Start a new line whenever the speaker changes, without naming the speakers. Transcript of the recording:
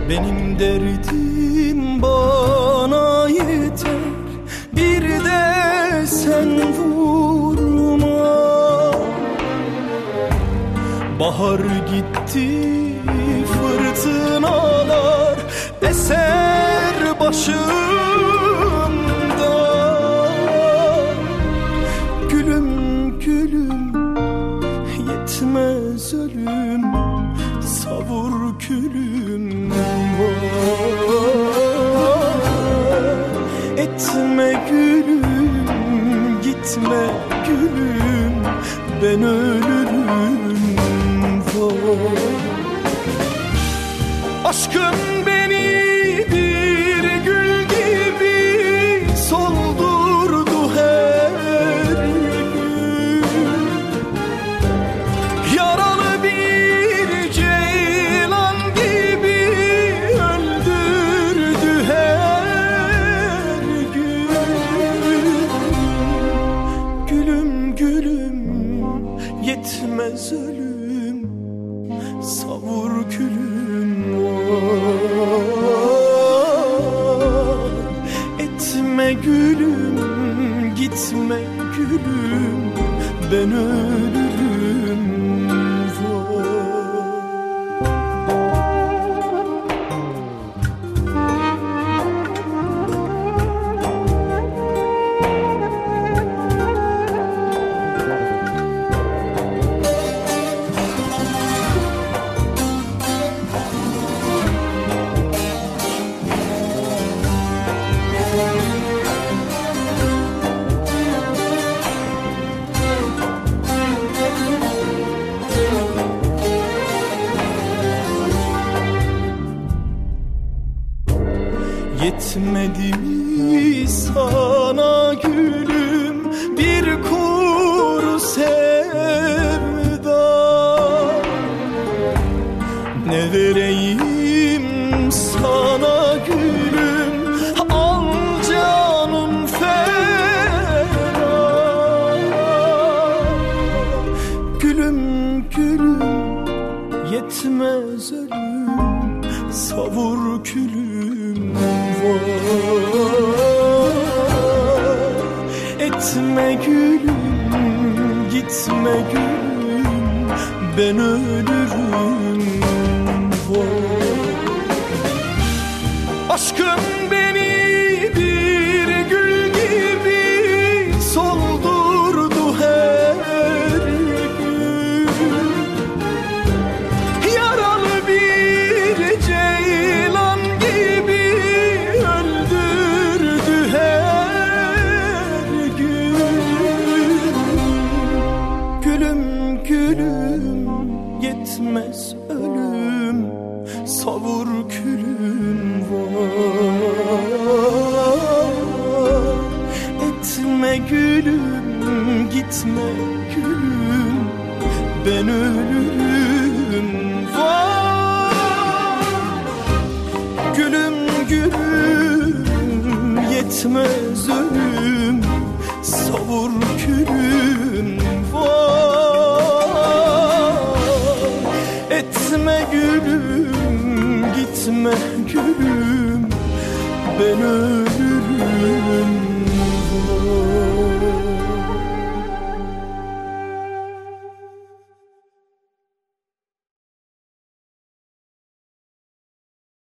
Benim derdim bana yeter, bir de sen vurma. Bahar gitti, fırtınalar eser başımda. Gülüm gülüm, yetmez ölüm, savur külüm. Etme gülüm, gitme gülüm, ben ölürüm. Aşkın beni bir gül gibi soldurdu her gün. Yaralı bir ceylan gibi öldürdü her gün. Gülüm gülüm, yetmez ölüm, savur külüm. Etme gülüm, gitme gülüm, ben ölürüm. Yetmedi mi sana gülüm bir kuru sevda? Ne vereyim sana gülüm, al canım feda. Gülüm gülüm, yetmez ölüm, savur külüm. Etme gülüm, gitme gülüm, ben ölürüm. Aşkın beni bir gül gibi soldurdu her gün. Yaralı bir ceylan gibi öldürdü her gün. Gülüm gülüm, yetmez ölüm, savur külüm var. Etme gülüm, gitme gülüm, ben ölürüm. Var. Gülüm gülüm, yetmez ölüm, savur külüm var. Etme gülüm, gitme gülüm, ben ölürüm.